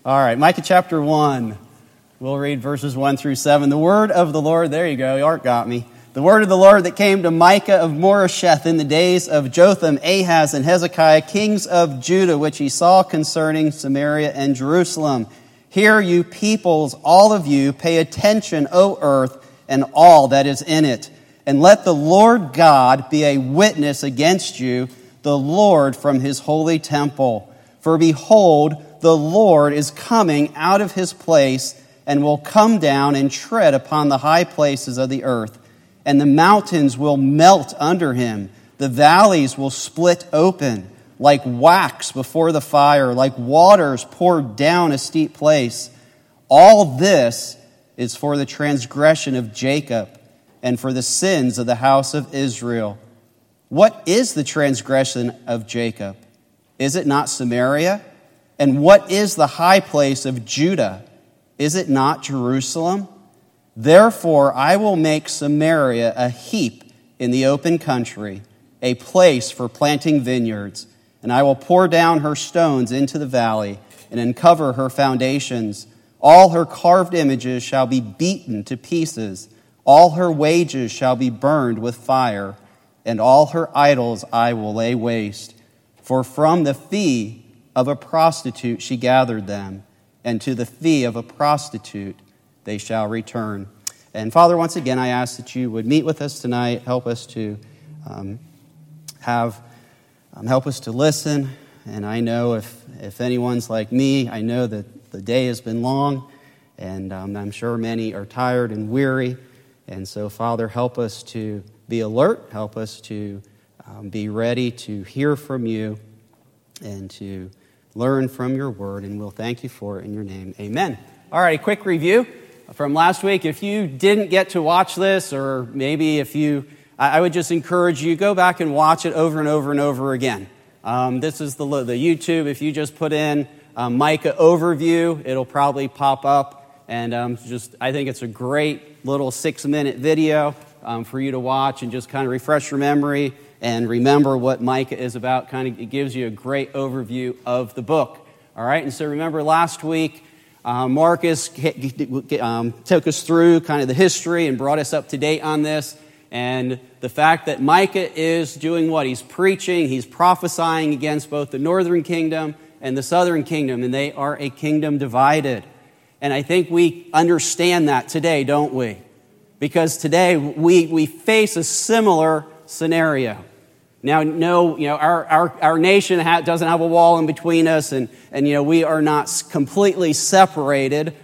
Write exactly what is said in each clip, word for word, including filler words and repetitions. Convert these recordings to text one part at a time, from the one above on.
All right, Micah chapter one. We'll read verses one through seven. The word of the Lord, there you go, Art got me. The word of the Lord that came to Micah of Moresheth in the days of Jotham, Ahaz, and Hezekiah, kings of Judah, which he saw concerning Samaria and Jerusalem. Hear, you peoples, all of you, pay attention, O earth, and all that is in it. And let the Lord God be a witness against you, the Lord from his holy temple. For behold, the Lord is coming out of his place, and will come down and tread upon the high places of the earth. And the mountains will melt under him. The valleys will split open, like wax before the fire, like waters poured down a steep place. All this is for the transgression of Jacob, and for the sins of the house of Israel. What is the transgression of Jacob? Is it not Samaria? And what is the high place of Judah? Is it not Jerusalem? Therefore I will make Samaria a heap in the open country, a place for planting vineyards, and I will pour down her stones into the valley and uncover her foundations. All her carved images shall be beaten to pieces. All her wages shall be burned with fire, and all her idols I will lay waste. For from the fee of a prostitute she gathered them, and to the fee of a prostitute they shall return. And Father, once again, I ask that you would meet with us tonight, help us to um, have, um, help us to listen. And I know if, if anyone's like me, I know that the day has been long, and um, I'm sure many are tired and weary. And so, Father, help us to be alert, help us to um, be ready to hear from you and to learn from your word, and we'll thank you for it in your name. Amen. All right, a quick review from last week. If you didn't get to watch this, or maybe if you, I would just encourage you, go back and watch it over and over and over again. Um, this is the, the YouTube. If you just put in um, Micah overview, it'll probably pop up. And um, just, I think it's a great little six-minute video um, for you to watch and just kind of refresh your memory and remember what Micah is about. Kind of, it gives you a great overview of the book. All right, and so remember last week, uh, Marcus um, took us through kind of the history and brought us up to date on this. And the fact that Micah is doing what? He's preaching, he's prophesying against both the northern kingdom and the southern kingdom, and they are a kingdom divided. And I think we understand that today, don't we? Because today we, we face a similar scenario. Now, no, you know, our, our, our nation ha- doesn't have a wall in between us, and, and, you know, we are not completely separated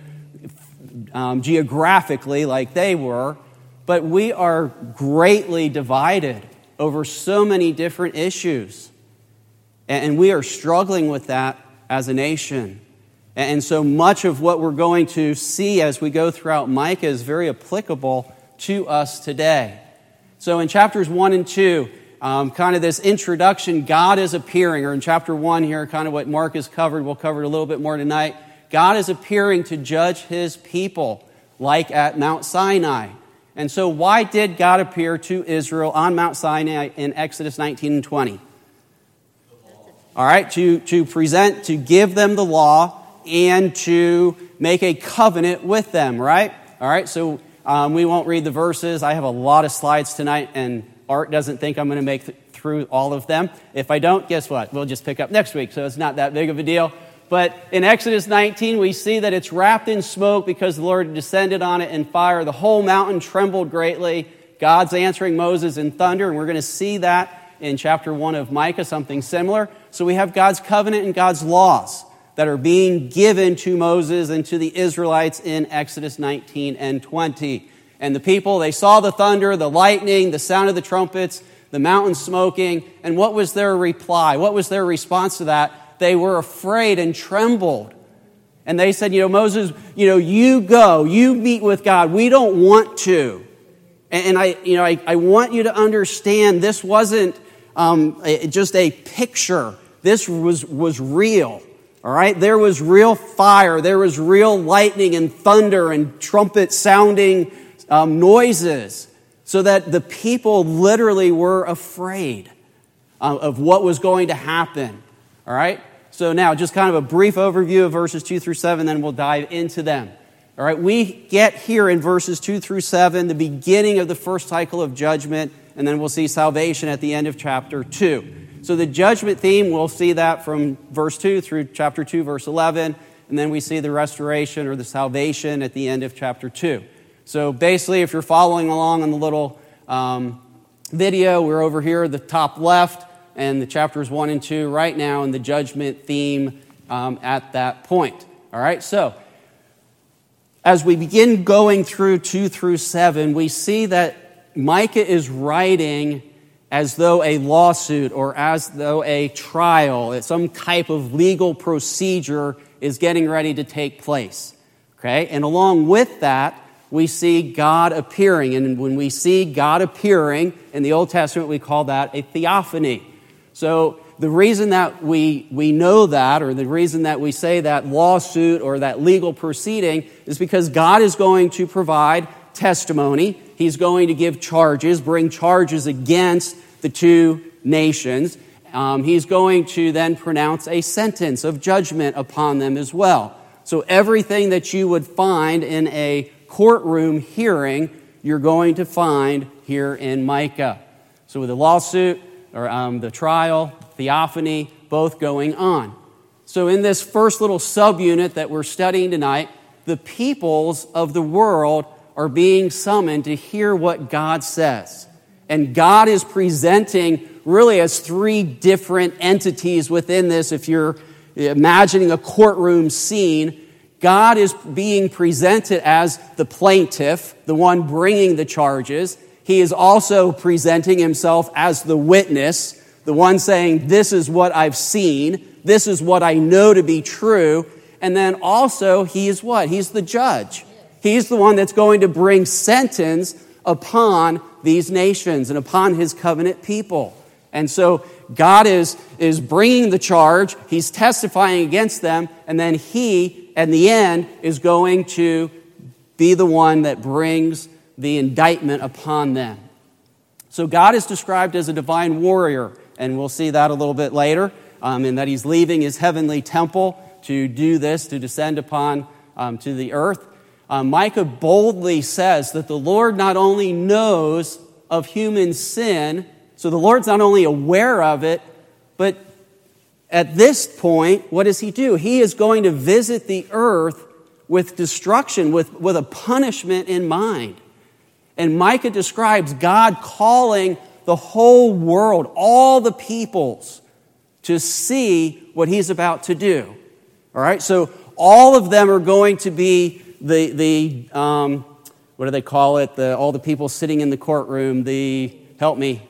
um, geographically like they were, but we are greatly divided over so many different issues. And, and we are struggling with that as a nation. And, and so much of what we're going to see as we go throughout Micah is very applicable to us today. So in chapters one and two, Um, kind of this introduction, God is appearing, or in chapter one here, kind of what Mark has covered, we'll cover it a little bit more tonight. God is appearing to judge his people, like at Mount Sinai. And so why did God appear to Israel on Mount Sinai in Exodus nineteen and twenty? All right, to, to present, to give them the law, and to make a covenant with them, right? All right, so um, we won't read the verses. I have a lot of slides tonight, and Art doesn't think I'm going to make th- through all of them. If I don't, guess what? We'll just pick up next week, so it's not that big of a deal. But in Exodus nineteen, we see that it's wrapped in smoke because the Lord descended on it in fire. The whole mountain trembled greatly. God's answering Moses in thunder, and we're going to see that in chapter one of Micah, something similar. So we have God's covenant and God's laws that are being given to Moses and to the Israelites in Exodus nineteen and twenty. And the people, they saw the thunder, the lightning, the sound of the trumpets, the mountain smoking. And what was their reply? What was their response to that? They were afraid and trembled. And they said, you know, Moses, you know, you go, you meet with God. We don't want to. And I, you know, I, I want you to understand this wasn't um, just a picture. This was, was real. All right? There was real fire. There was real lightning and thunder and trumpet sounding Um, noises, so that the people literally were afraid uh, of what was going to happen. All right? So now, just kind of a brief overview of verses two through seven, then we'll dive into them. All right, we get here in verses two through seven, the beginning of the first cycle of judgment, and then we'll see salvation at the end of chapter two. So the judgment theme, we'll see that from verse two through chapter two, verse eleven, and then we see the restoration or the salvation at the end of chapter two. So basically, if you're following along on the little um, video, we're over here at the top left, and the chapters one and two right now in the judgment theme um, at that point. All right, so as we begin going through two through seven, we see that Micah is writing as though a lawsuit or as though a trial, some type of legal procedure is getting ready to take place. Okay, and along with that, we see God appearing. And when we see God appearing in the Old Testament, we call that a theophany. So the reason that we, we know that, or the reason that we say that lawsuit or that legal proceeding, is because God is going to provide testimony. He's going to give charges, bring charges against the two nations. Um, he's going to then pronounce a sentence of judgment upon them as well. So everything that you would find in a courtroom hearing, you're going to find here in Micah. So with the lawsuit, or um, the trial, theophany, both going on. So in this first little subunit that we're studying tonight, the peoples of the world are being summoned to hear what God says. And God is presenting really as three different entities within this. If you're imagining a courtroom scene, God is being presented as the plaintiff, the one bringing the charges. He is also presenting himself as the witness, the one saying, this is what I've seen, this is what I know to be true. And then also, he is what? He's the judge. He's the one that's going to bring sentence upon these nations and upon his covenant people. And so God is, is bringing the charge, he's testifying against them, and then he, in the end, is going to be the one that brings the indictment upon them. So God is described as a divine warrior, and we'll see that a little bit later, um, in that he's leaving his heavenly temple to do this, to descend upon um, to the earth. Um, Micah boldly says that the Lord not only knows of human sin, so the Lord's not only aware of it, but at this point, what does he do? He is going to visit the earth with destruction, with, with a punishment in mind. And Micah describes God calling the whole world, all the peoples, to see what he's about to do. All right, so all of them are going to be the, the um, what do they call it? The, all the people sitting in the courtroom, the, help me,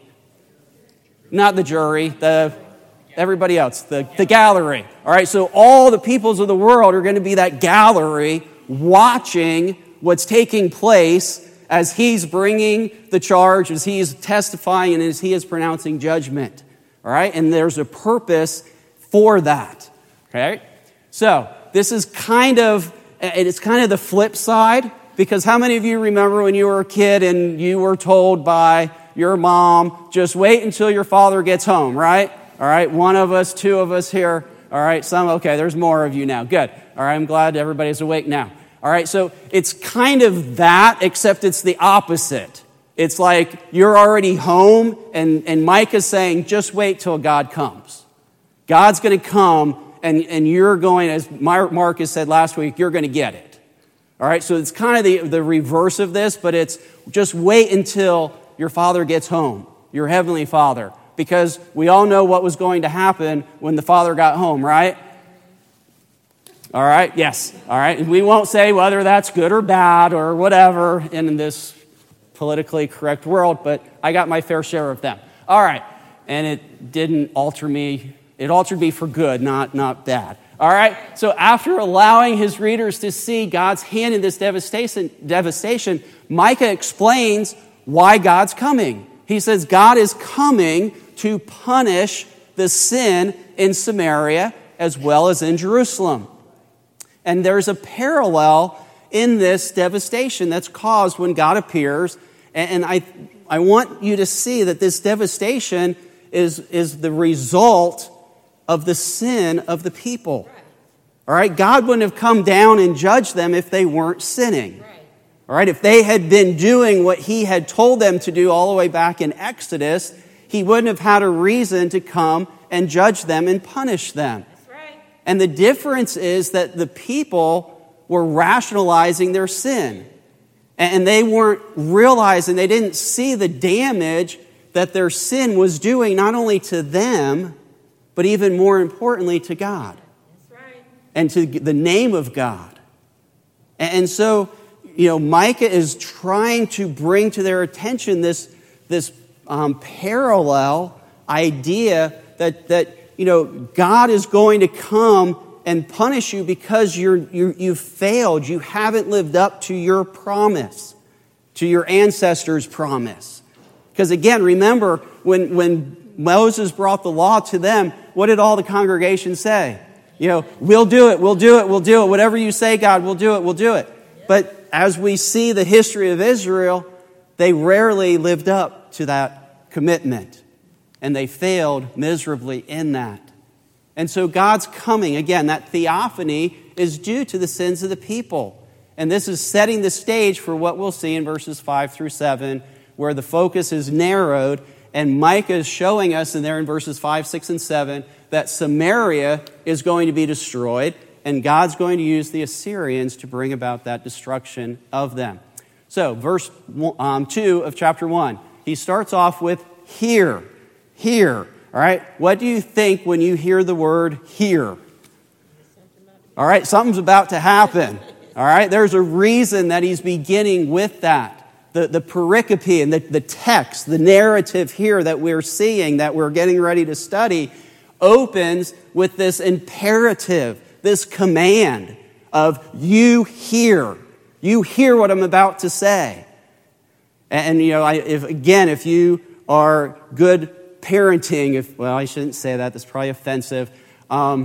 not the jury, the everybody else, the, the gallery. All right, so all the peoples of the world are going to be that gallery watching what's taking place as he's bringing the charge, as he is testifying, and as he is pronouncing judgment. All right? And there's a purpose for that. Okay? So, this is kind of, it's kind of the flip side, because how many of you remember when you were a kid and you were told by your mom, just wait until your father gets home, right? All right, one of us, two of us here. All right, some, okay, there's more of you now. Good. All right, I'm glad everybody's awake now. All right, so it's kind of that, except it's the opposite. It's like you're already home, and, and Micah's saying, just wait till God comes. God's going to come, and, and you're going, as Marcus said last week, you're going to get it. All right, so it's kind of the, the reverse of this, but it's just wait until your father gets home, your heavenly Father, because we all know what was going to happen when the father got home, right? All right, yes, all right. And we won't say whether that's good or bad or whatever in this politically correct world, but I got my fair share of them. All right, and it didn't alter me. It altered me for good, not, not bad. All right, so after allowing his readers to see God's hand in this devastation, devastation, Micah explains why God's coming. He says God is coming to punish the sin in Samaria as well as in Jerusalem. And there's a parallel in this devastation that's caused when God appears. And I, I want you to see that this devastation is, is the result of the sin of the people. All right, God wouldn't have come down and judged them if they weren't sinning. All right, if they had been doing what he had told them to do all the way back in Exodus, he wouldn't have had a reason to come and judge them and punish them. That's right. And the difference is that the people were rationalizing their sin. And they weren't realizing, they didn't see the damage that their sin was doing not only to them, but even more importantly to God. That's right. And to the name of God. And so, you know, Micah is trying to bring to their attention this, this um, parallel idea that, that, you know, God is going to come and punish you because you're, you're, you've failed. You haven't lived up to your promise, to your ancestors' promise. Because again, remember, when, when Moses brought the law to them, what did all the congregation say? You know, we'll do it, we'll do it, we'll do it. Whatever you say, God, we'll do it, we'll do it. But as we see the history of Israel, they rarely lived up to that commitment. And they failed miserably in that. And so God's coming, again, that theophany is due to the sins of the people. And this is setting the stage for what we'll see in verses five through seven, where the focus is narrowed. And Micah is showing us in there in verses five, six, and seven that Samaria is going to be destroyed. And God's going to use the Assyrians to bring about that destruction of them. So, verse um, two of chapter one, he starts off with hear, hear. All right, what do you think when you hear the word hear? All right, something's about to happen. All right, there's a reason that he's beginning with that. The, the pericope and the, the text, the narrative here that we're seeing, that we're getting ready to study, opens with this imperative, this command of you hear. You hear what I'm about to say. And, and you know, I, if again, if you are good parenting, if well, I shouldn't say that. That's probably offensive. Um,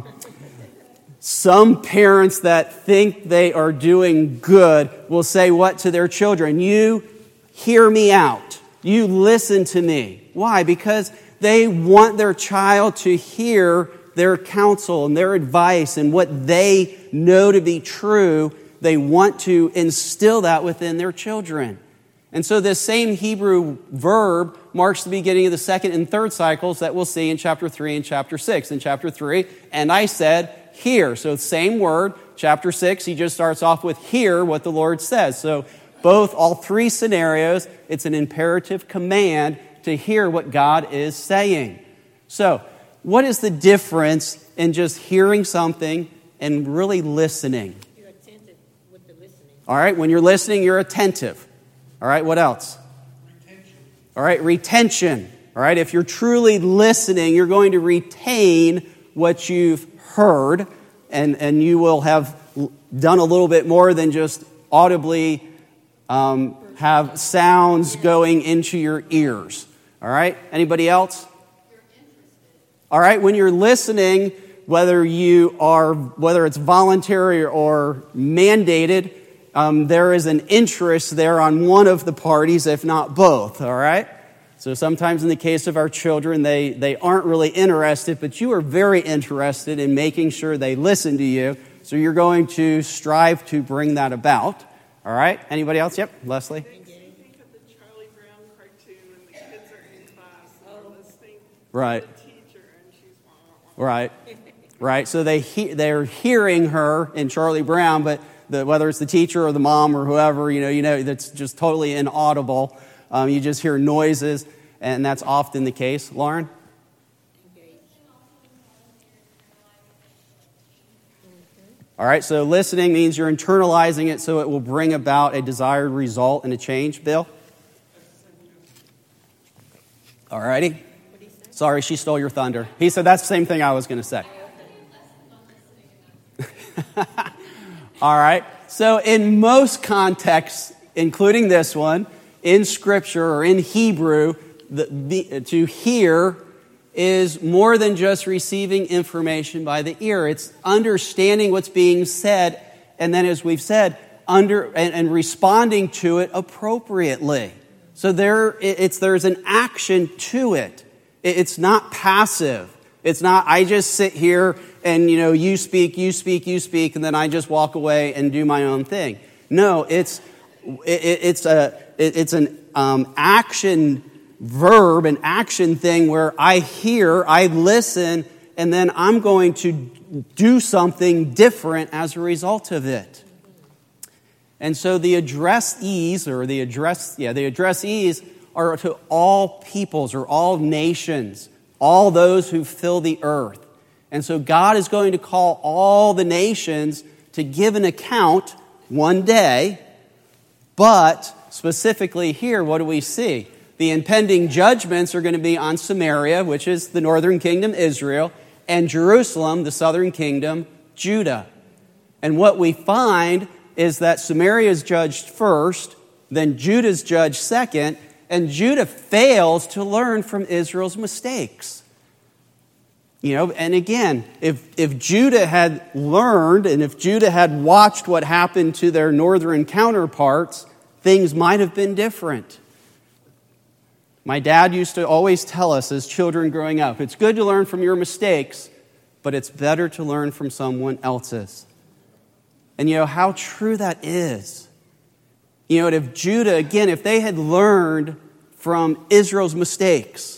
some parents that think they are doing good will say what to their children? You hear me out. You listen to me. Why? Because they want their child to hear their counsel and their advice and what they know to be true. They want to instill that within their children. And so this same Hebrew verb marks the beginning of the second and third cycles that we'll see in chapter three and chapter six. In chapter three, and I said, hear. So same word. Chapter six, he just starts off with hear what the Lord says. So both, all three scenarios, it's an imperative command to hear what God is saying. So what is the difference in just hearing something and really listening? You're attentive with the listening. All right, when you're listening, you're attentive. All right, what else? Retention. All right, retention. All right, if you're truly listening, you're going to retain what you've heard, and, and you will have done a little bit more than just audibly um, have sounds going into your ears. All right, anybody else? All right, when you're listening, whether you are, whether it's voluntary or mandated, Um, there is an interest there on one of the parties, if not both, all right? So sometimes in the case of our children, they, they aren't really interested, but you are very interested in making sure they listen to you. So you're going to strive to bring that about, all right? Anybody else? Yep, Leslie? Think of the Charlie Brown cartoon when the kids are in class and listening Right. to the teacher and she's wah, wah, wah. Right, right. So they he, they're hearing her in Charlie Brown, but The, whether it's the teacher or the mom or whoever, you know, you know, that's just totally inaudible. Um, you just hear noises, and that's often the case. Lauren? All right, so listening means you're internalizing it so it will bring about a desired result and a change. Bill? All righty. Sorry, she stole your thunder. He said that's the same thing I was going to say. All right. So in most contexts, including this one, in Scripture or in Hebrew, the, the, to hear is more than just receiving information by the ear. It's understanding what's being said, and then, as we've said, under and, and responding to it appropriately. So there, it's there's an action to it. It's not passive. It's not, I just sit here and, you know, you speak, you speak, you speak, and then I just walk away and do my own thing. No, it's it, it's a it, it's an um, action verb, an action thing where I hear, I listen, and then I'm going to do something different as a result of it. And so the addressees, or the address, yeah, the addressees are to all peoples or all nations, all those who fill the earth. And so God is going to call all the nations to give an account one day, but specifically here, what do we see? The impending judgments are going to be on Samaria, which is the northern kingdom, Israel, and Jerusalem, the southern kingdom, Judah. And what we find is that Samaria is judged first, then Judah is judged second, and Judah fails to learn from Israel's mistakes. You know, and again, if, if Judah had learned and if Judah had watched what happened to their northern counterparts, things might have been different. My dad used to always tell us as children growing up, it's good to learn from your mistakes, but it's better to learn from someone else's. And you know how true that is. You know, if Judah, again, if they had learned from Israel's mistakes,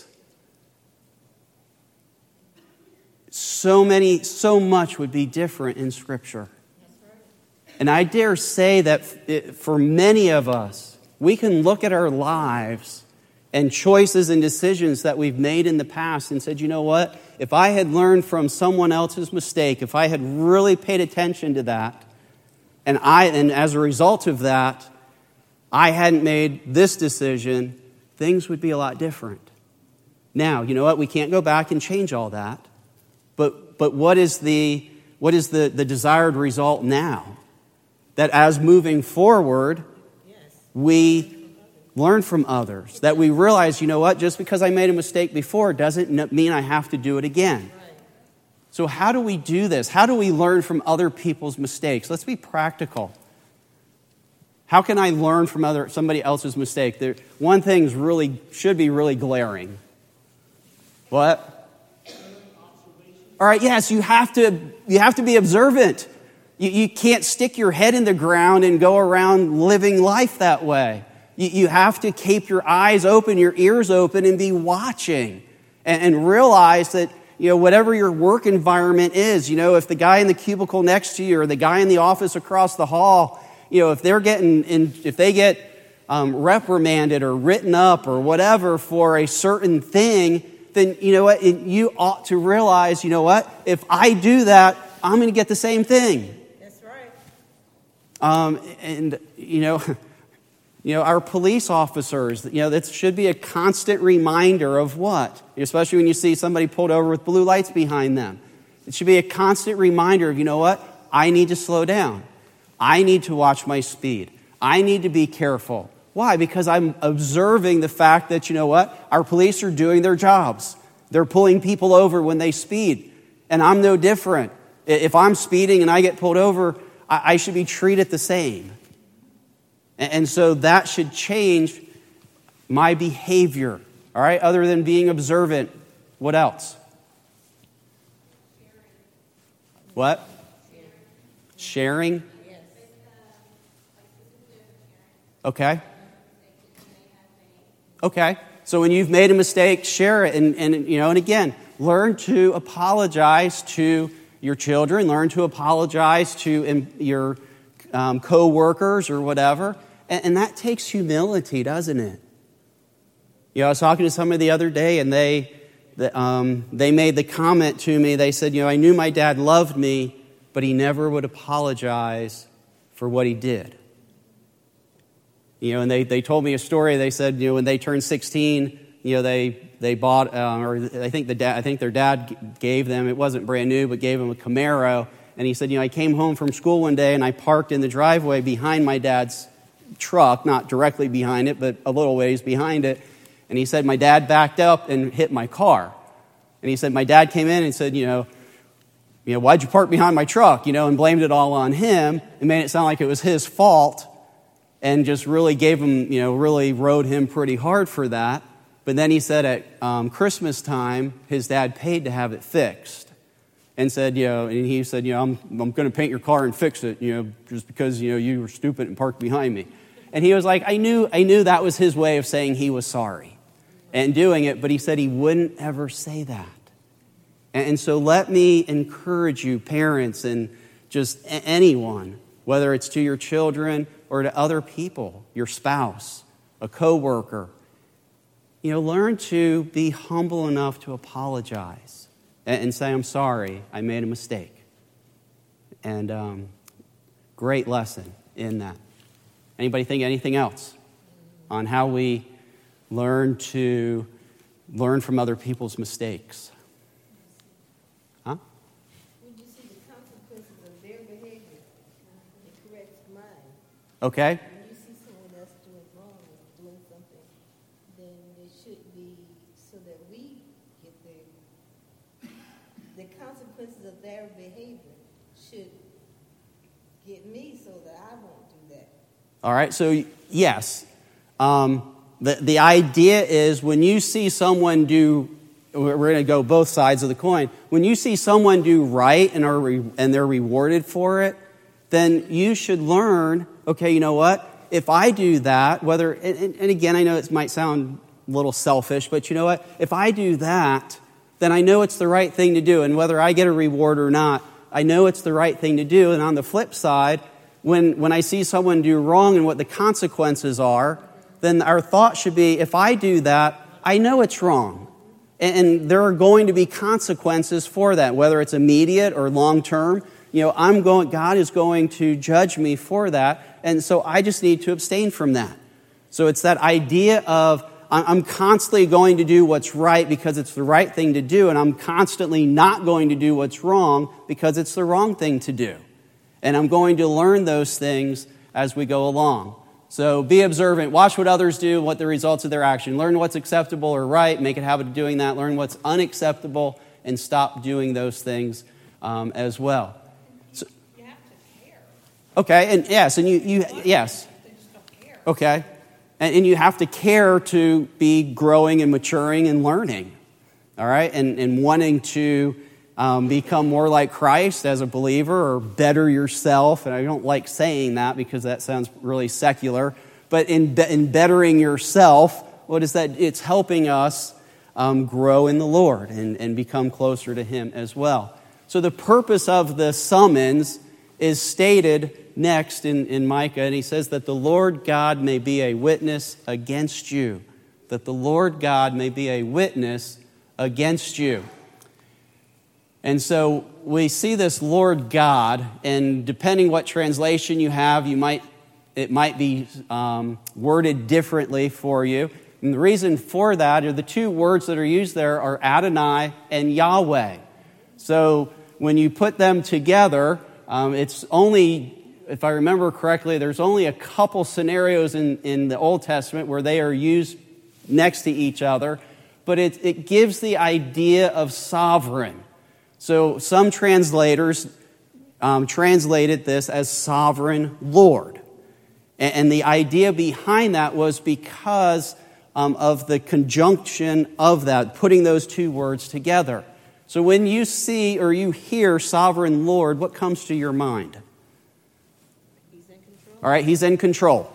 so many, so much would be different in Scripture. And I dare say that for many of us, we can look at our lives and choices and decisions that we've made in the past and said, you know what? If I had learned from someone else's mistake, if I had really paid attention to that, and I, and as a result of that, I hadn't made this decision, things would be a lot different. Now, you know what? We can't go back and change all that. But but what is the what is the, the desired result now? That as moving forward, we learn from others. That we realize, you know what? Just because I made a mistake before doesn't mean I have to do it again. So how do we do this? How do we learn from other people's mistakes? Let's be practical. How can I learn from other somebody else's mistake? There, one thing's really should be really glaring. What? All right, yes, you have to you have to be observant. You, you can't stick your head in the ground and go around living life that way. You, you have to keep your eyes open, your ears open, and be watching, and, and realize that, you know, whatever your work environment is, you know, if the guy in the cubicle next to you or the guy in the office across the hall, you know, if they're getting in, if they get um, reprimanded or written up or whatever for a certain thing, then you know what, you ought to realize, you know what, if I do that, I'm going to get the same thing. That's right. Um, and you know, you know, our police officers, you know, that should be a constant reminder of what, especially when you see somebody pulled over with blue lights behind them. It should be a constant reminder of, you know what, I need to slow down. I need to watch my speed. I need to be careful. Why? Because I'm observing the fact that, you know what, our police are doing their jobs. They're pulling people over when they speed. And I'm no different. If I'm speeding and I get pulled over, I should be treated the same. And so that should change my behavior. All right? Other than being observant, what else? What? Sharing? Okay. Okay. So when you've made a mistake, share it. And, and, you know, and again, learn to apologize to your children. Learn to apologize to your um, co-workers or whatever. And, and that takes humility, doesn't it? You know, I was talking to somebody the other day, and they, um, they made the comment to me. They said, you know, I knew my dad loved me, but he never would apologize for what he did. You know, and they, they told me a story. They said, you know, when they turned sixteen, you know, they they bought, uh, or I think the dad, I think their dad gave them. It wasn't brand new, but gave them a Camaro. And he said, you know, I came home from school one day and I parked in the driveway behind my dad's truck, not directly behind it, but a little ways behind it. And he said, my dad backed up and hit my car. And he said, my dad came in and said, you know, you know, why'd you park behind my truck? You know, and blamed it all on him and made it sound like it was his fault. And just really gave him, you know, really rode him pretty hard for that. But then he said at um, Christmas time, his dad paid to have it fixed. And said, you know, and he said, you know, I'm, I'm going to paint your car and fix it, you know, just because, you know, you were stupid and parked behind me. And he was like, I knew, I knew that was his way of saying he was sorry and doing it, but he said he wouldn't ever say that. And, and so let me encourage you, parents, and just anyone, whether it's to your children or to other people, your spouse, a coworker, you know, learn to be humble enough to apologize and, and say, I'm sorry, I made a mistake. And um, great lesson in that. Anybody think anything else on how we learn to learn from other people's mistakes? Huh? When you see the consequences of their behavior, it corrects mine. Okay. When you see someone else doing wrong, doing something, then it should be so that we get the the consequences of their behavior should get me so that I won't do that. All right, so yes, um, the, the idea is when you see someone do, we're going to go both sides of the coin, when you see someone do right and, are re, and they're rewarded for it, then you should learn, okay, you know what, if I do that, whether, and, and again, I know it might sound a little selfish, but you know what, if I do that, then I know it's the right thing to do, and whether I get a reward or not, I know it's the right thing to do, and on the flip side, When, when I see someone do wrong and what the consequences are, then our thought should be, if I do that, I know it's wrong. And, and there are going to be consequences for that, whether it's immediate or long-term. You know, I'm going, God is going to judge me for that, and so I just need to abstain from that. So it's that idea of, I'm constantly going to do what's right because it's the right thing to do, and I'm constantly not going to do what's wrong because it's the wrong thing to do. And I'm going to learn those things as we go along. So be observant. Watch what others do, what the results of their action. Learn what's acceptable or right. Make a habit of doing that. Learn what's unacceptable and stop doing those things um, as well. So, You have to care. okay, and yes, and you, you yes. They just don't care. Okay. And, and you have to care to be growing and maturing and learning. All right? And, and wanting to Um, become more like Christ as a believer or better yourself. And I don't like saying that because that sounds really secular. But in, be- in bettering yourself, what is that? It's helping us um, grow in the Lord and, and become closer to Him as well. So the purpose of the summons is stated next in, in Micah. And he says that the Lord God may be a witness against you. That the Lord God may be a witness against you. And so we see this Lord God, and depending what translation you have, you might it might be um, worded differently for you. And the reason for that are the two words that are used there are Adonai and Yahweh. So when you put them together, um, it's only, if I remember correctly, there's only a couple scenarios in, in the Old Testament where they are used next to each other, but it, it gives the idea of sovereign. So some translators um, translated this as sovereign Lord. And, and the idea behind that was because um, of the conjunction of that, putting those two words together. So when you see or you hear sovereign Lord, what comes to your mind? He's in control. All right, He's in control.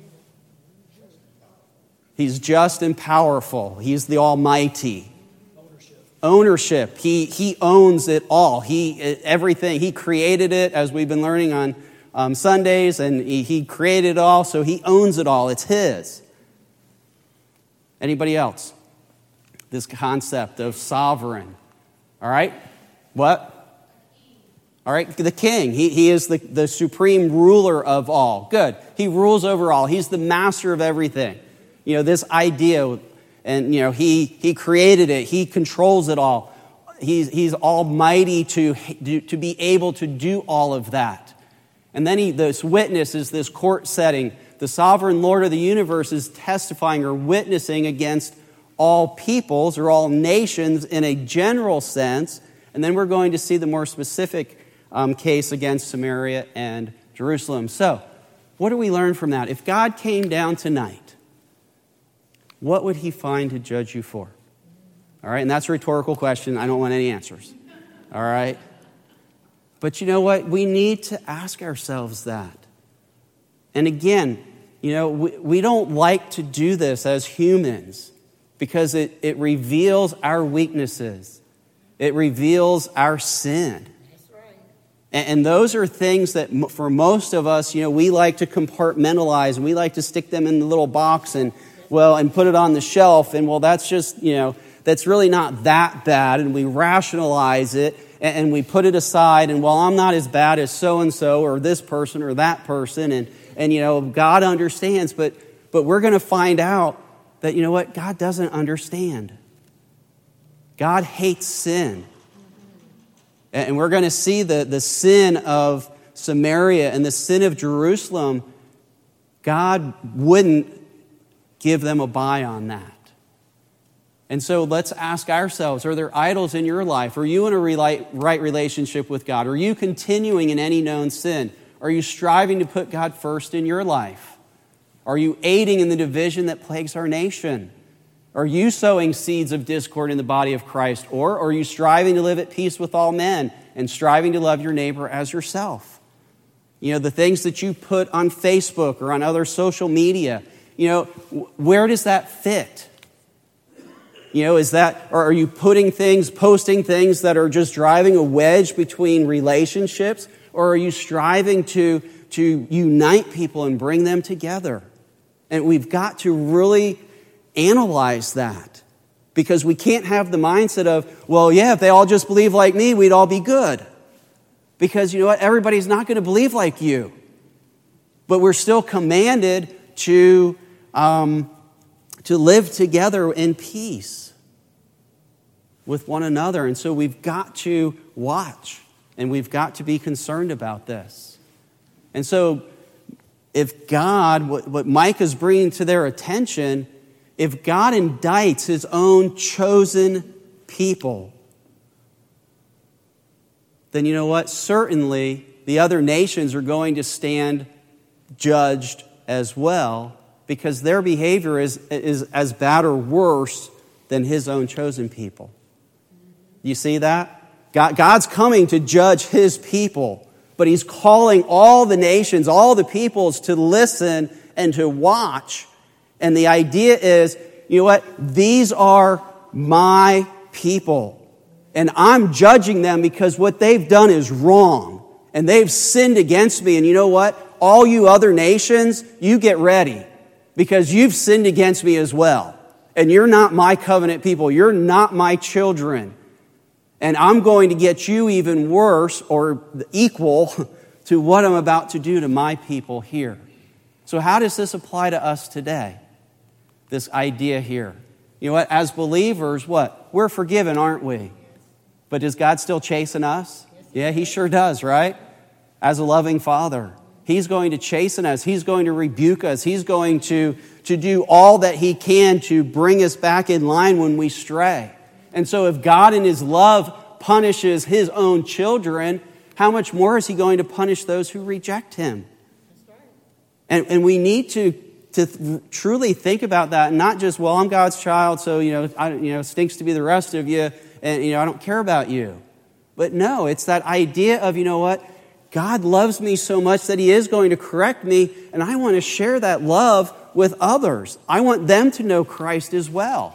He's just and powerful. He's the Almighty. Ownership. He he owns it all. He everything. He created it, as we've been learning on um, Sundays, and he, he created it all, so He owns it all. It's His. Anybody else? This concept of sovereign. All right? What? All right, the king. He, he is the, the supreme ruler of all. Good. He rules over all. He's the master of everything. You know, this idea... And, you know, he, he created it. He controls it all. He's, he's almighty to, to be able to do all of that. And then he, this witness is this court setting. The sovereign Lord of the universe is testifying or witnessing against all peoples or all nations in a general sense. And then we're going to see the more specific um, case against Samaria and Jerusalem. So, what do we learn from that? If God came down tonight, what would he find to judge you for? All right, and that's a rhetorical question. I don't want any answers. All right? But you know what? We need to ask ourselves that. And again, you know, we, we don't like to do this as humans because it, it reveals our weaknesses. It reveals our sin. That's right. And, and those are things that m- for most of us, you know, we like to compartmentalize and we like to stick them in the little box and, well, and put it on the shelf. And well, that's just, you know, that's really not that bad. And we rationalize it and, and we put it aside. And well, I'm not as bad as so-and-so or this person or that person. And, and you know, God understands. But, but we're going to find out that, you know what, God doesn't understand. God hates sin. And we're going to see the, the sin of Samaria and the sin of Jerusalem. God wouldn't give them a buy on that. And so let's ask ourselves, are there idols in your life? Are you in a right relationship with God? Are you continuing in any known sin? Are you striving to put God first in your life? Are you aiding in the division that plagues our nation? Are you sowing seeds of discord in the body of Christ? Or are you striving to live at peace with all men and striving to love your neighbor as yourself? You know, the things that you put on Facebook or on other social media, you know, where does that fit? You know, is that, or are you putting things, posting things that are just driving a wedge between relationships? Or are you striving to, to unite people and bring them together? And we've got to really analyze that, because we can't have the mindset of, well, yeah, if they all just believe like me, we'd all be good. Because you know what? Everybody's not going to believe like you. But we're still commanded to, um, to live together in peace with one another. And so we've got to watch, and we've got to be concerned about this. And so if God, what, what Micah's bringing to their attention, if God indicts his own chosen people, then you know what? Certainly the other nations are going to stand judged as well, because their behavior is, is as bad or worse than his own chosen people. You see that? God, God's coming to judge his people, but he's calling all the nations, all the peoples to listen and to watch. And the idea is, you know what? These are my people. And I'm judging them because what they've done is wrong. And they've sinned against me. And you know what? All you other nations, you get ready, because you've sinned against me as well. And you're not my covenant people. You're not my children. And I'm going to get you even worse or equal to what I'm about to do to my people here. So how does this apply to us today? This idea here. You know what? As believers, what? We're forgiven, aren't we? But does God still chasten us? Yeah, he sure does, right? As a loving father. He's going to chasten us. He's going to rebuke us. He's going to, to do all that he can to bring us back in line when we stray. And so if God in his love punishes his own children, how much more is he going to punish those who reject him? That's right. And, and we need to, to th- truly think about that, and not just, well, I'm God's child, so, you know, I, you know, it stinks to be the rest of you, and, you know, I don't care about you. But no, it's that idea of, you know what? God loves me so much that he is going to correct me, and I want to share that love with others. I want them to know Christ as well.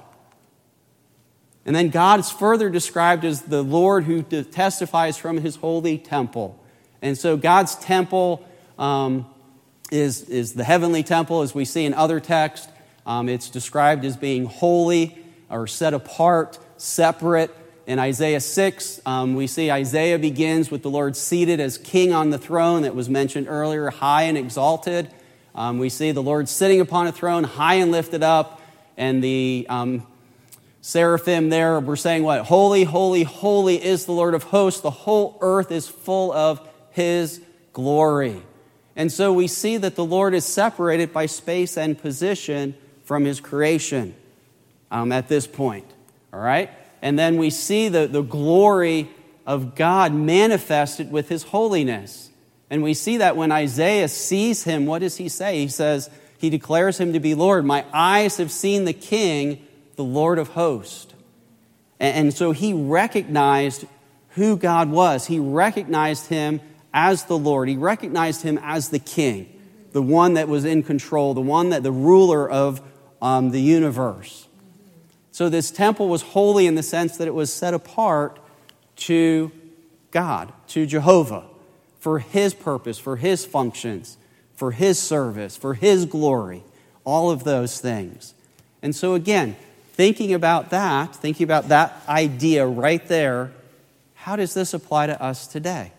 And then God is further described as the Lord who testifies from his holy temple. And so God's temple um, is, is the heavenly temple, as we see in other texts. Um, it's described as being holy or set apart, separate. In Isaiah six, um, we see Isaiah begins with the Lord seated as king on the throne that was mentioned earlier, high and exalted. Um, we see the Lord sitting upon a throne, high and lifted up, and the um, seraphim there were saying what? Holy, holy, holy is the Lord of hosts. The whole earth is full of his glory. And so we see that the Lord is separated by space and position from his creation um, at this point. All right? And then we see the, the glory of God manifested with his holiness. And we see that when Isaiah sees him, what does he say? He says, he declares him to be Lord. My eyes have seen the King, the Lord of hosts. And so he recognized who God was. He recognized him as the Lord. He recognized him as the King, the one that was in control, the one that the ruler of um, the universe. So this temple was holy in the sense that it was set apart to God, to Jehovah, for his purpose, for his functions, for his service, for his glory, all of those things. And so again, thinking about that, thinking about that idea right there, how does this apply to us today?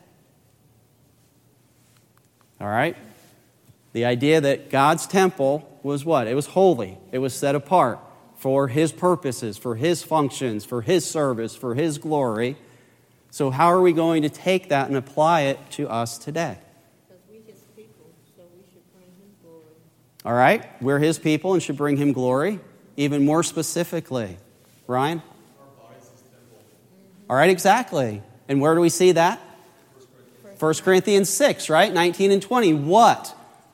All right? The idea that God's temple was what? It was holy. It was set apart for his purposes, for his functions, for his service, for his glory. So how are we going to take that and apply it to us today? Because we're his people, so we should bring him glory. All right? We're his people and should bring him glory. Even more specifically, Ryan? Our body's his temple. All right, exactly. And where do we see that? First Corinthians six, right? nineteen and twenty. What?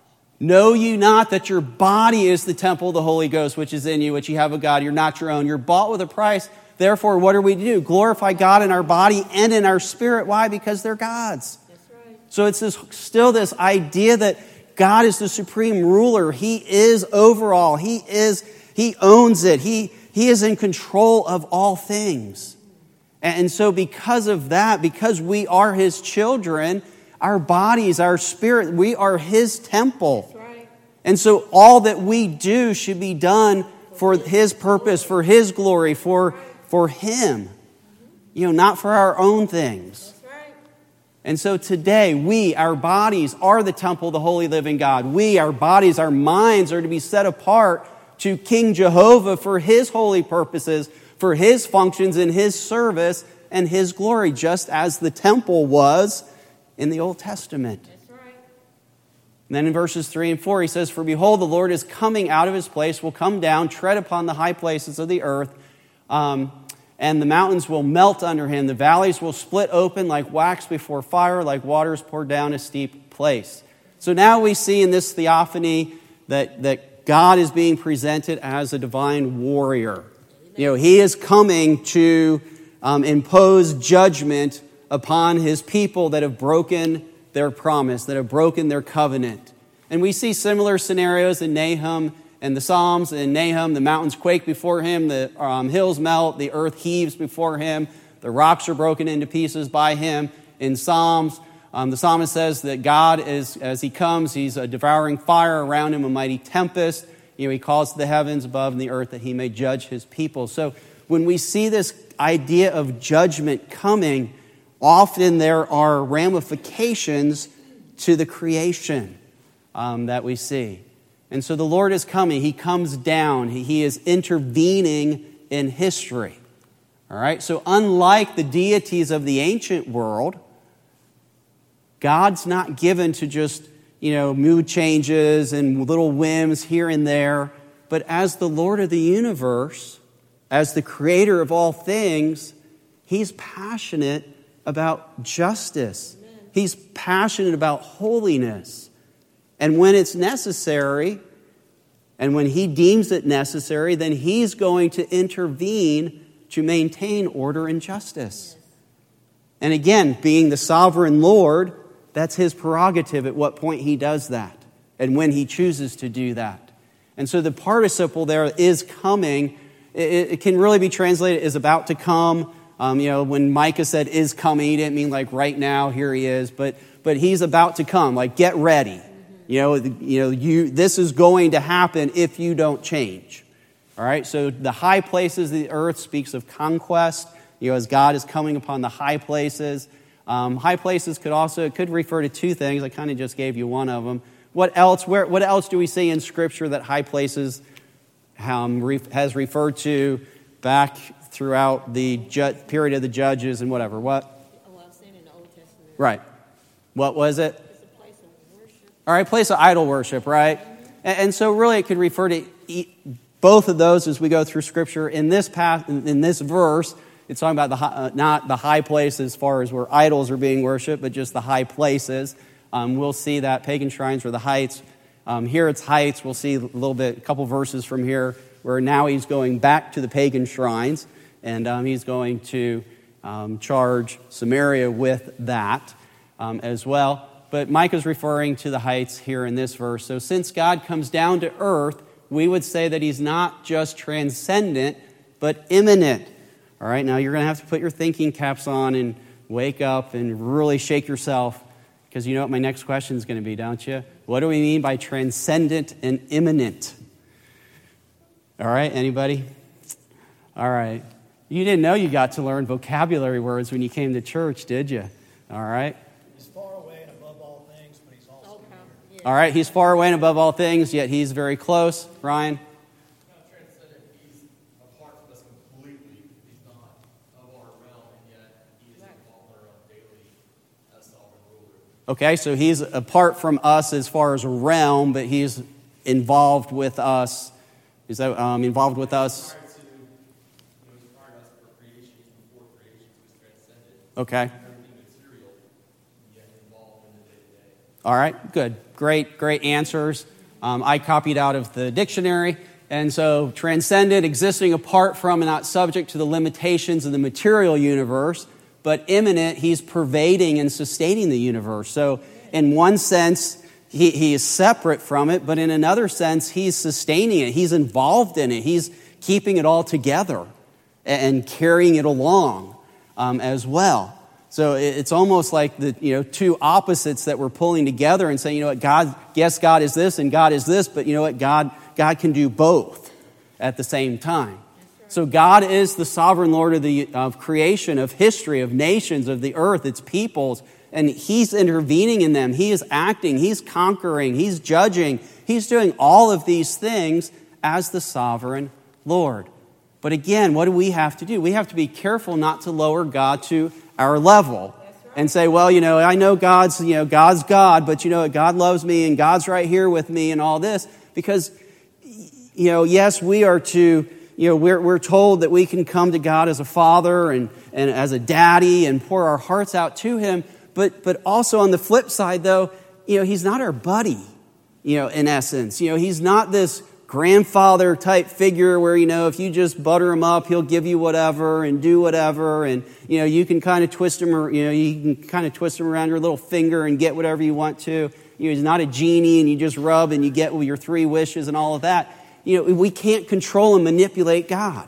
Know you not that your body is the temple of the Holy Ghost, which is in you, which you have of God. You're not your own. You're bought with a price. Therefore, what are we to do? Glorify God in our body and in our spirit. Why? Because they're God's. That's right. So it's this, still this idea that God is the supreme ruler. He is over all. He is, he owns it. He, he is in control of all things. And so because of that, because we are his children, our bodies, our spirit, we are his temple. That's right. And so all that we do should be done for his purpose, for his glory, for, for him. You know, not for our own things. That's right. And so today, we, our bodies, are the temple of the holy living God. We, our bodies, our minds are to be set apart to King Jehovah for his holy purposes, for his functions in his service and his glory, just as the temple was in the Old Testament. That's right. And then in verses three and four, he says, For behold, the Lord is coming out of his place, will come down, tread upon the high places of the earth, um, and the mountains will melt under him. The valleys will split open like wax before fire, like waters poured down a steep place. So now we see in this theophany that, that God is being presented as a divine warrior. You know, he is coming to um, impose judgment upon his people that have broken their promise, that have broken their covenant. And we see similar scenarios in Nahum and the Psalms. In Nahum, the mountains quake before him, the um, hills melt, the earth heaves before him, the rocks are broken into pieces by him. In Psalms, um, the psalmist says that God is, as he comes, he's a devouring fire, around him a mighty tempest. You know, he calls to the heavens above and the earth that he may judge his people. So when we see this idea of judgment coming, often there are ramifications to the creation um, that we see. And so the Lord is coming. He comes down. He, he is intervening in history. All right? So unlike the deities of the ancient world, God's not given to just, you know, mood changes and little whims here and there. But as the Lord of the universe, as the creator of all things, he's passionate about justice. Amen. He's passionate about holiness. And when it's necessary, and when he deems it necessary, then he's going to intervene to maintain order and justice. Yes. And again, being the sovereign Lord, that's his prerogative at what point he does that and when he chooses to do that. And so the participle there is coming. It, it can really be translated is about to come. Um, you know, when Micah said is coming, he didn't mean like right now, here he is, but but he's about to come, like get ready. You know, you know, you this is going to happen if you don't change. All right, so the high places of the earth speaks of conquest, you know, as God is coming upon the high places. Um, high places could also, it could refer to two things. I kind of just gave you one of them. What else, where, what else do we see in Scripture that high places um, re, has referred to back throughout the ju- period of the Judges and whatever? What? Oh, I've seen in the Old Testament. Right. What was it? It's a place of worship. All right, place of idol worship, right? And, and so really it could refer to e- both of those as we go through Scripture. In this path, in, in this verse, it's talking about the high, uh, not the high place as far as where idols are being worshipped, but just the high places. Um, we'll see that pagan shrines were the heights. Um, here it's heights. We'll see a little bit, a couple verses from here, where now he's going back to the pagan shrines, and um, he's going to um, charge Samaria with that um, as well. But Micah's referring to the heights here in this verse. So since God comes down to earth, we would say that he's not just transcendent, but immanent. All right, now you're going to have to put your thinking caps on and wake up and really shake yourself, because you know what my next question is going to be, don't you? What do we mean by transcendent and immanent? All right, anybody? All right. You didn't know you got to learn vocabulary words when you came to church, did you? All right. He's far away and above all things, but he's also near. All right, he's far away and above all things, yet he's very close. Ryan? Not transcendent, he's apart from us completely. He's not of our realm, and yet he is involved in our realm daily as sovereign ruler. Okay, so he's apart from us as far as a realm, but he's involved with us. Is that um, involved with us? Prior to, you know, he's prior to us for creation, even before creation, he was transcendent. Okay. Everything material, yet involved in the day-to-day. All right, good. Great, great answers. Um, I copied out of the dictionary. And so transcendent, existing apart from and not subject to the limitations of the material universe, but immanent, he's pervading and sustaining the universe. So in one sense, he, he is separate from it, but in another sense, he's sustaining it. He's involved in it. He's keeping it all together and carrying it along um, as well. So it's almost like the you know two opposites that we're pulling together and saying, you know what, God, yes, God is this and God is this, but you know what, God, God can do both at the same time. So God is the sovereign Lord of the of creation, of history, of nations, of the earth, its peoples, and he's intervening in them. He is acting, he's conquering, he's judging, he's doing all of these things as the sovereign Lord. But again, what do we have to do? We have to be careful not to lower God to our level and say, well, you know, I know God's, you know, God's God, but you know, God loves me and God's right here with me and all this, because, you know, yes, we are to, you know, we're, we're told that we can come to God as a father and, and as a daddy and pour our hearts out to him. But, but also on the flip side, though, you know, he's not our buddy, you know, in essence. You know, he's not this grandfather type figure where, you know, if you just butter him up, he'll give you whatever and do whatever. And, you know, you can kind of twist him, or, you know, you can kind of twist him around your little finger and get whatever you want to. You know, he's not a genie and you just rub and you get your three wishes and all of that. You know, we can't control and manipulate God.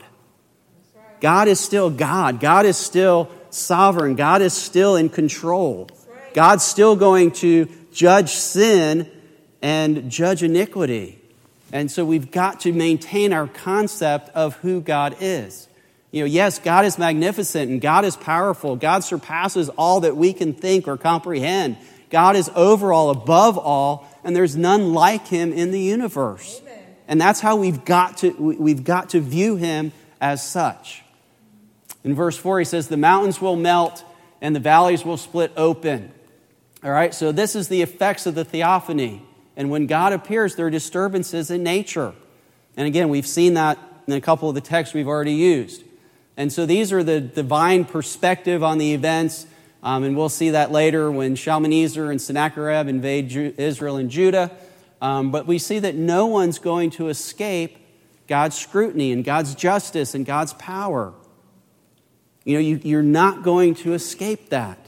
God is still God. God is still sovereign. God is still in control. God's still going to judge sin and judge iniquity. And so we've got to maintain our concept of who God is. You know, yes, God is magnificent and God is powerful. God surpasses all that we can think or comprehend. God is over all, above all, and there's none like him in the universe. Amen. And that's how we've got to we've got to view him as such. In verse four, he says, the mountains will melt and the valleys will split open. All right, so this is the effects of the theophany. And when God appears, there are disturbances in nature. And again, we've seen that in a couple of the texts we've already used. And so these are the divine perspective on the events. Um, and we'll see that later when Shalmaneser and Sennacherib invade Ju- Israel and Judah. Um, but we see that no one's going to escape God's scrutiny and God's justice and God's power. You know, you, you're not going to escape that.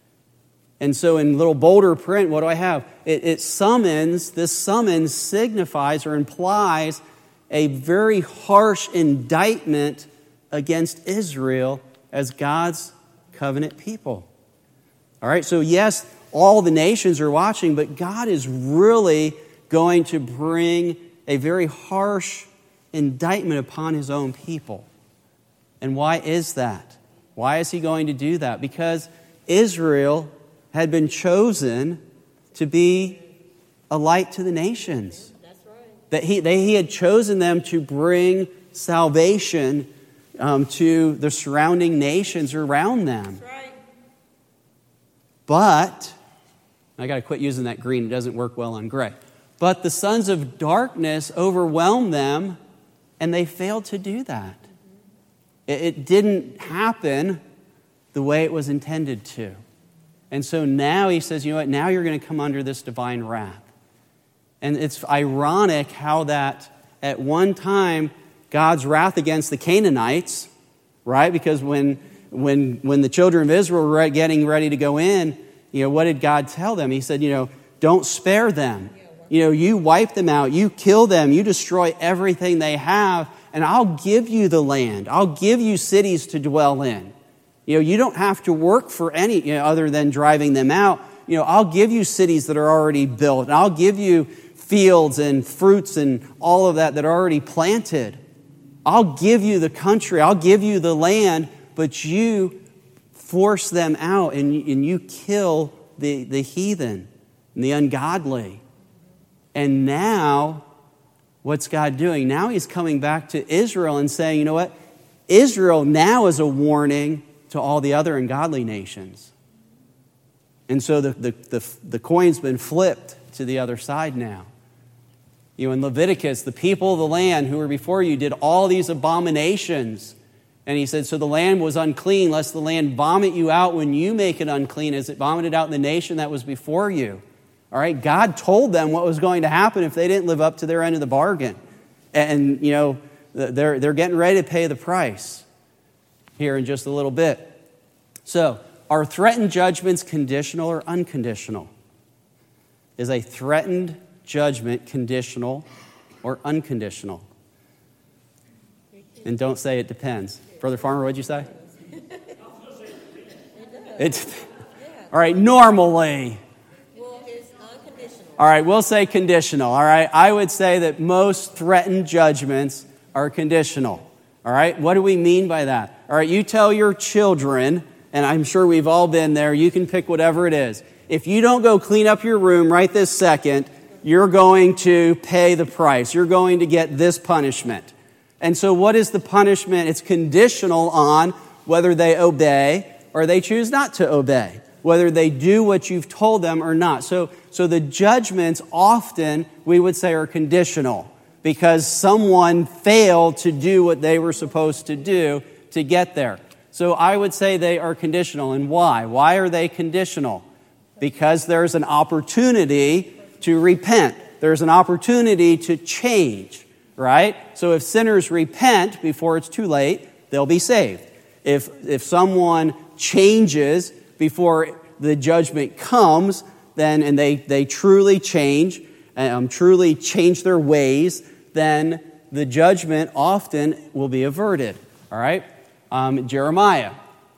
And so in little bolder print, what do I have? It, it summons, this summons signifies or implies a very harsh indictment against Israel as God's covenant people. All right, so yes, all the nations are watching, but God is really going to bring a very harsh indictment upon his own people. And why is that? Why is he going to do that? Because Israel had been chosen to be a light to the nations. That's right. That he, they, he had chosen them to bring salvation um, to the surrounding nations around them. That's right. But, I got to quit using that green, it doesn't work well on gray. But the sons of darkness overwhelmed them, and they failed to do that. It, it didn't happen the way it was intended to. And so now he says, you know what, now you're going to come under this divine wrath. And it's ironic how that at one time God's wrath against the Canaanites, right? Because when when when the children of Israel were getting ready to go in, you know, what did God tell them? He said, you know, don't spare them. You know, you wipe them out, you kill them, you destroy everything they have, and I'll give you the land. I'll give you cities to dwell in. You know, you don't have to work for any, you know, other than driving them out. You know, I'll give you cities that are already built, and I'll give you fields and fruits and all of that that are already planted. I'll give you the country, I'll give you the land, but you force them out and, and you kill the, the heathen and the ungodly. And now, what's God doing? Now he's coming back to Israel and saying, you know what? Israel now is a warning to all the other ungodly nations. And so the, the, the, the coin's been flipped to the other side now. You know, in Leviticus, the people of the land who were before you did all these abominations. And he said, so the land was unclean, lest the land vomit you out when you make it unclean, as it vomited out the nation that was before you. All right, God told them what was going to happen if they didn't live up to their end of the bargain. And, you know, they're, they're getting ready to pay the price here in just a little bit. So, are threatened judgments conditional or unconditional? Is a threatened judgment conditional or unconditional? And don't say it depends. Brother Farmer, what'd you say? It's, all right, normally. All right, we'll say conditional. All right, I would say that most threatened judgments are conditional. All right, what do we mean by that? All right, you tell your children, and I'm sure we've all been there, you can pick whatever it is. If you don't go clean up your room right this second, you're going to pay the price. You're going to get this punishment. And so what is the punishment? It's conditional on whether they obey or they choose not to obey, whether they do what you've told them or not. So, so the judgments often, we would say, are conditional because someone failed to do what they were supposed to do to get there. So I would say they are conditional. And why? Why are they conditional? Because there's an opportunity to repent. There's an opportunity to change, right? So if sinners repent before it's too late, they'll be saved. If, if someone changes before the judgment comes, then and they, they truly change, um, truly change their ways, then the judgment often will be averted. All right? Um, Jeremiah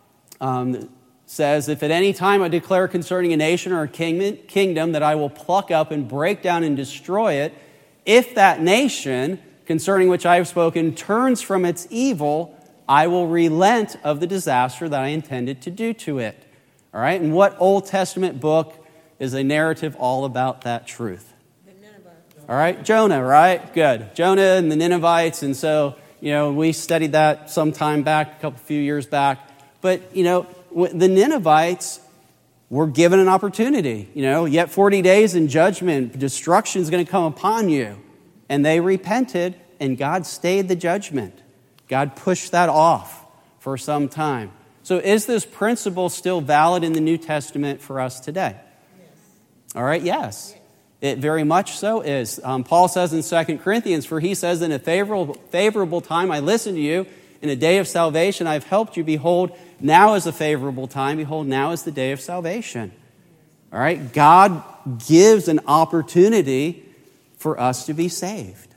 um, says, if at any time I declare concerning a nation or a kingdom that I will pluck up and break down and destroy it, if that nation concerning which I have spoken turns from its evil, I will relent of the disaster that I intended to do to it. All right? And what Old Testament book is a narrative all about that truth? The Ninevites. All right? Jonah, right? Good. Jonah and the Ninevites. And so, you know, we studied that some time back, a couple few years back. But, you know, the Ninevites were given an opportunity. You know, yet forty days in judgment, destruction is going to come upon you. And they repented, and God stayed the judgment. God pushed that off for some time. So is this principle still valid in the New Testament for us today? Yes. All right, yes. yes. It very much so is. Um, Paul says in Second Corinthians, for he says, in a favorable, favorable time I listened to you. In a day of salvation I've helped you. Behold, now is a favorable time. Behold, now is the day of salvation. All right, God gives an opportunity for us to be saved.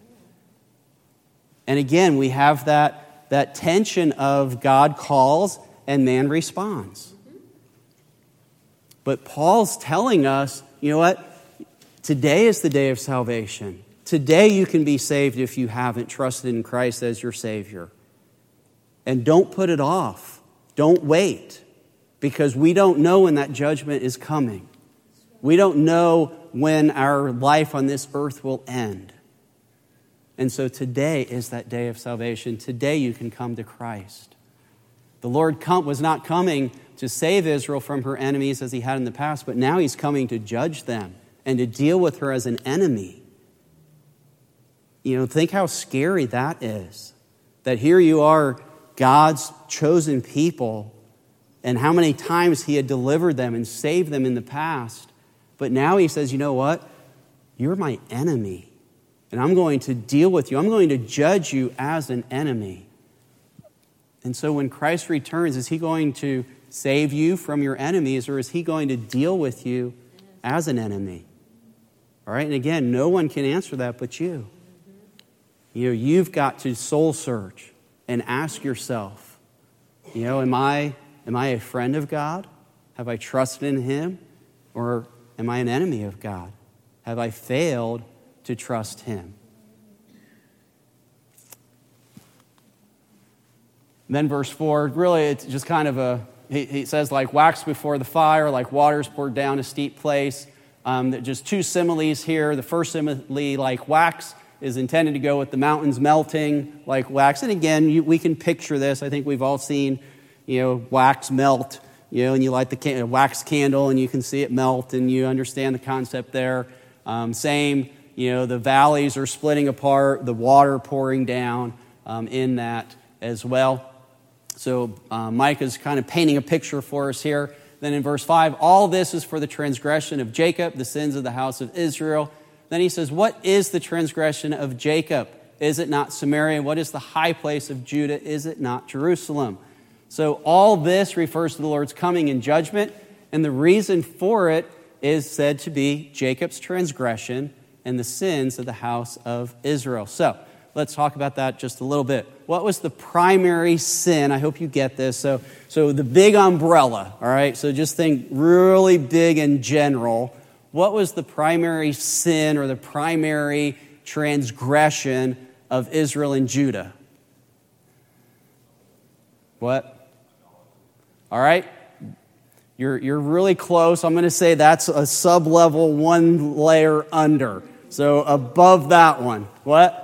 And again, we have that, that tension of God calls and man responds. But Paul's telling us, you know what? Today is the day of salvation. Today you can be saved if you haven't trusted in Christ as your Savior. And don't put it off. Don't wait. Because we don't know when that judgment is coming. We don't know when our life on this earth will end. And so today is that day of salvation. Today you can come to Christ. The Lord was not coming to save Israel from her enemies as he had in the past, but now he's coming to judge them and to deal with her as an enemy. You know, think how scary that is. That here you are, God's chosen people, and how many times he had delivered them and saved them in the past. But now he says, you know what? you're my enemy, and I'm going to deal with you. I'm going to judge you as an enemy. And so when Christ returns, is he going to save you from your enemies, or is he going to deal with you as an enemy? All right, and again, no one can answer that but you. You know, you've got to soul search and ask yourself, you know, am I, am I a friend of God? Have I trusted in him? Or am I an enemy of God? Have I failed to trust him? And then verse four, really it's just kind of a, he, he says like wax before the fire, like waters poured down a steep place. Um, just two similes here. The first simile, like wax, is intended to go with the mountains melting like wax. And again, you, we can picture this. I think we've all seen, you know, wax melt, you know, and you light the can- wax candle and you can see it melt and you understand the concept there. Um, same, you know, the valleys are splitting apart, the water pouring down um, in that as well. So uh, Micah's kind of painting a picture for us here. Then in verse five, all this is for the transgression of Jacob, the sins of the house of Israel. Then he says, what is the transgression of Jacob? Is it not Samaria? What is the high place of Judah? Is it not Jerusalem? So all this refers to the Lord's coming in judgment, and the reason for it is said to be Jacob's transgression and the sins of the house of Israel. So let's talk about that just a little bit. What was the primary sin? I hope you get this. So, so the big umbrella, all right? So just think really big and general. What was the primary sin or the primary transgression of Israel and Judah? What? All right. You're, you're really close. I'm going to say that's a sub-level one layer under. So above that one. What?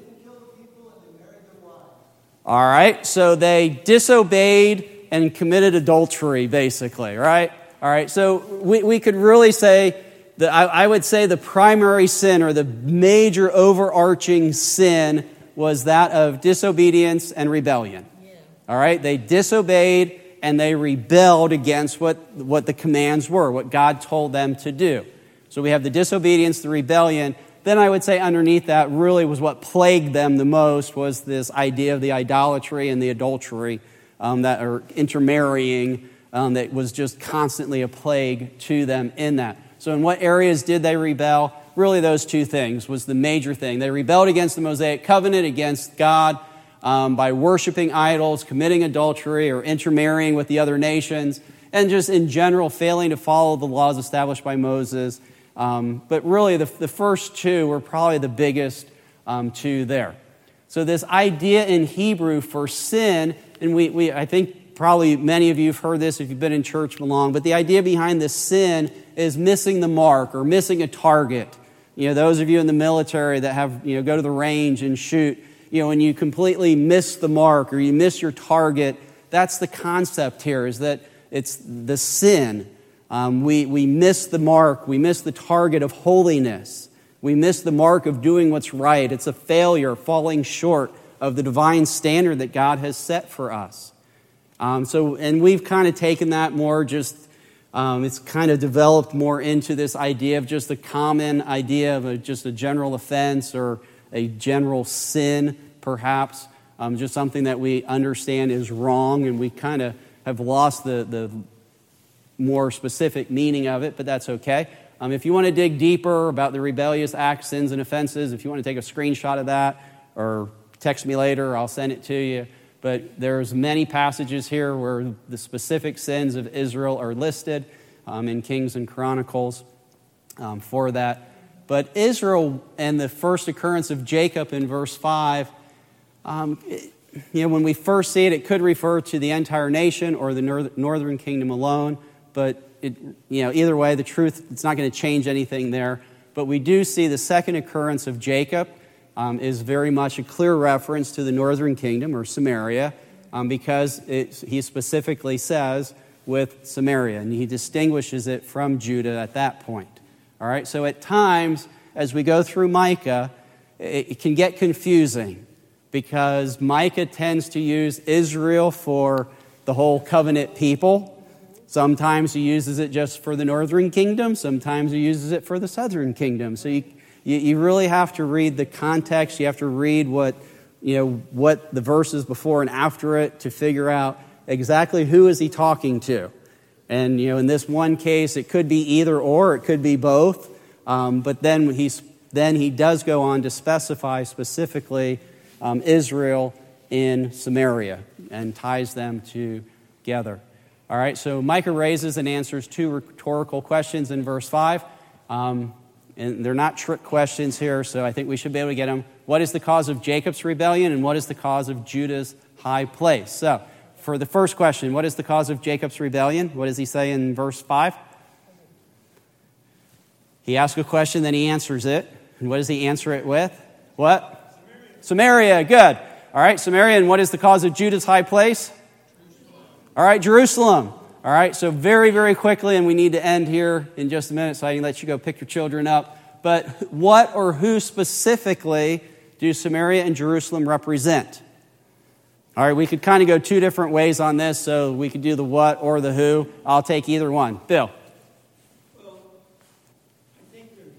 All right, so they disobeyed and committed adultery, basically, right? All right, so we, we could really say, that I, I would say the primary sin or the major overarching sin was that of disobedience and rebellion. Yeah. All right, they disobeyed and they rebelled against what, what the commands were, what God told them to do. So we have the disobedience, the rebellion. Then I would say underneath that really was what plagued them the most was this idea of the idolatry and the adultery um, that are intermarrying um, that was just constantly a plague to them in that. So in what areas did they rebel? Really those two things was the major thing. They rebelled against the Mosaic covenant, against God um, by worshiping idols, committing adultery or intermarrying with the other nations, and just in general failing to follow the laws established by Moses. Um, but really, the, the first two were probably the biggest um, two there. So this idea in Hebrew for sin, and we, we I think probably many of you have heard this if you've been in church long, but the idea behind this sin is missing the mark or missing a target. You know, those of you in the military that have, you know, go to the range and shoot, you know, when you completely miss the mark or you miss your target, that's the concept here, is that it's the sin. Um, we, we miss the mark. We miss the target of holiness. We miss the mark of doing what's right. It's a failure, falling short of the divine standard that God has set for us. Um, so, and we've kind of taken that more just, um, it's kind of developed more into this idea of just the common idea of a, just a general offense or a general sin, perhaps. Um, just something that we understand is wrong, and we kind of have lost the the more specific meaning of it, but that's okay. Um, if you want to dig deeper about the rebellious acts, sins, and offenses, if you want to take a screenshot of that or text me later, I'll send it to you. But there's many passages here where the specific sins of Israel are listed um, in Kings and Chronicles um, for that. But Israel and the first occurrence of Jacob in verse five, um, it, you know, when we first see it, it could refer to the entire nation or the northern kingdom alone. But it, you know, either way, the truth, it's not going to change anything there. But we do see the second occurrence of Jacob um, is very much a clear reference to the northern kingdom or Samaria um, because it, he specifically says with Samaria, and he distinguishes it from Judah at that point. All right, so at times, as we go through Micah, it, it can get confusing because Micah tends to use Israel for the whole covenant people. Sometimes he uses it just for the northern kingdom. Sometimes he uses it for the southern kingdom. So you, you, you really have to read the context. You have to read what, you know, what the verses before and after it to figure out exactly who is he talking to. And, you know, in this one case, it could be either or, it could be both. Um, but then he's then he does go on to specify specifically um, Israel in Samaria and ties them together. All right, so Micah raises and answers two rhetorical questions in verse five. Um, and they're not trick questions here, so I think we should be able to get them. What is the cause of Jacob's rebellion, and what is the cause of Judah's high place? So, for the first question, what is the cause of Jacob's rebellion? What does he say in verse five? He asks a question, then he answers it. And what does he answer it with? What? Samaria. Samaria, good. All right, Samaria, and what is the cause of Judah's high place? Jerusalem. All right, Jerusalem. All right, so very, very quickly, and we need to end here in just a minute so I can let you go pick your children up. But what or who specifically do Samaria and Jerusalem represent? All right, we could kind of go two different ways on this, so we could do the what or the who. I'll take either one. Bill. Well, I think the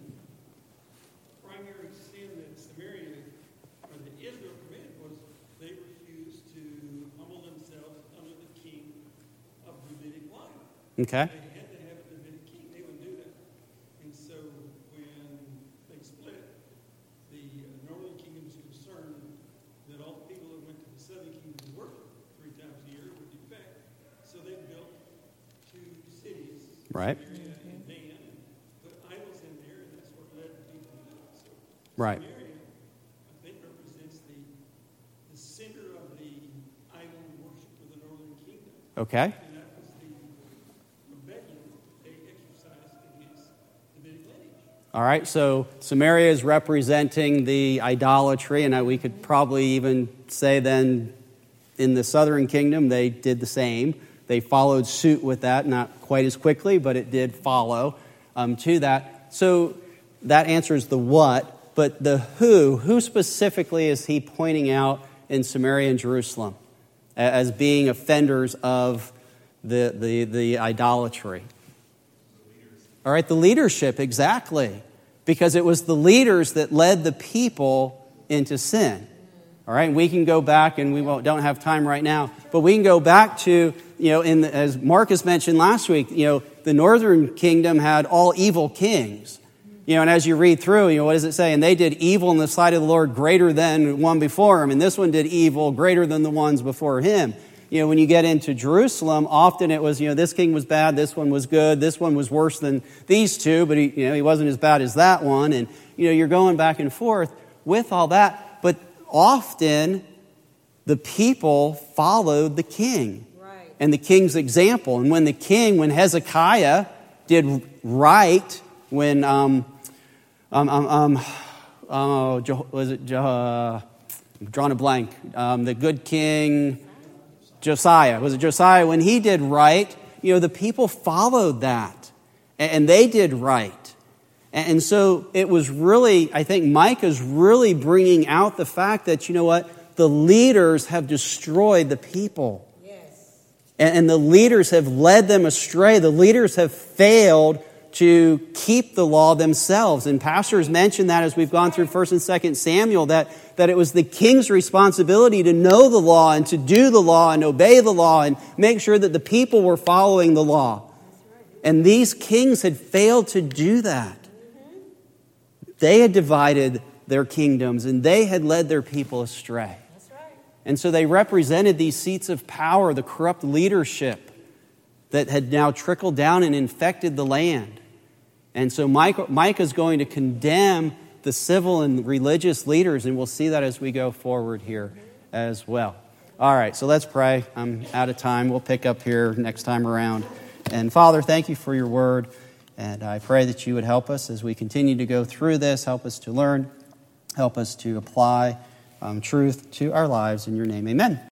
primary sin that Samaria or that Israel committed was they refused to humble themselves under the king of Davidic line. Okay. They had to have a Davidic king. They wouldn't do that. And so when they split, the uh, northern kingdom was concerned that all the people that went to the southern kingdom to work three times a year would defect. So they built two cities, Right. Samaria and Dan, and put idols in there, and that's what led the people to do it. So Right. Samaria, I think, represents the, the center of the idol worship of the northern kingdom. Okay. And that was the rebellion they exercised against the Davidic lineage. All right, so Samaria is representing the idolatry, and we could probably even say then in the southern kingdom they did the same. They followed suit with that, not quite as quickly, but it did follow um, to that. So that answers the what, but the who, who specifically is he pointing out in Samaria and Jerusalem as being offenders of the, the, the idolatry? All right, the leadership, exactly. Because it was the leaders that led the people into sin. All right, and we can go back, and we won't, don't have time right now, but we can go back to, you know, in the, as Marcus mentioned last week, you know, the northern kingdom had all evil kings. You know, and as you read through, you know, what does it say? And they did evil in the sight of the Lord greater than one before him, and this one did evil greater than the ones before him. You know, when you get into Jerusalem, often it was, you know, this king was bad, this one was good, this one was worse than these two, but he, you know, he wasn't as bad as that one. And, you know, you're going back and forth with all that. But often the people followed the king Right. and the king's example. And when the king, when Hezekiah did right, when, um, um, um, um oh, was it, uh, I'm drawing a blank, um, the good king, Josiah. Was it Josiah? When he did right, you know, the people followed that. And they did right. And so it was really, I think Micah's really bringing out the fact that, you know what, the leaders have destroyed the people. Yes. And the leaders have led them astray. The leaders have failed to keep the law themselves. And pastors mentioned that as we've gone through First and Second Samuel, that, that it was the king's responsibility to know the law and to do the law and obey the law and make sure that the people were following the law. And these kings had failed to do that. They had divided their kingdoms and they had led their people astray. That's right. And so they represented these seats of power, the corrupt leadership that had now trickled down and infected the land. And so Micah, Micah is going to condemn the civil and religious leaders, and we'll see that as we go forward here as well. All right, so let's pray. I'm out of time. We'll pick up here next time around. And Father, thank you for your word, and I pray that you would help us as we continue to go through this, help us to learn, help us to apply um, truth to our lives. In your name, amen.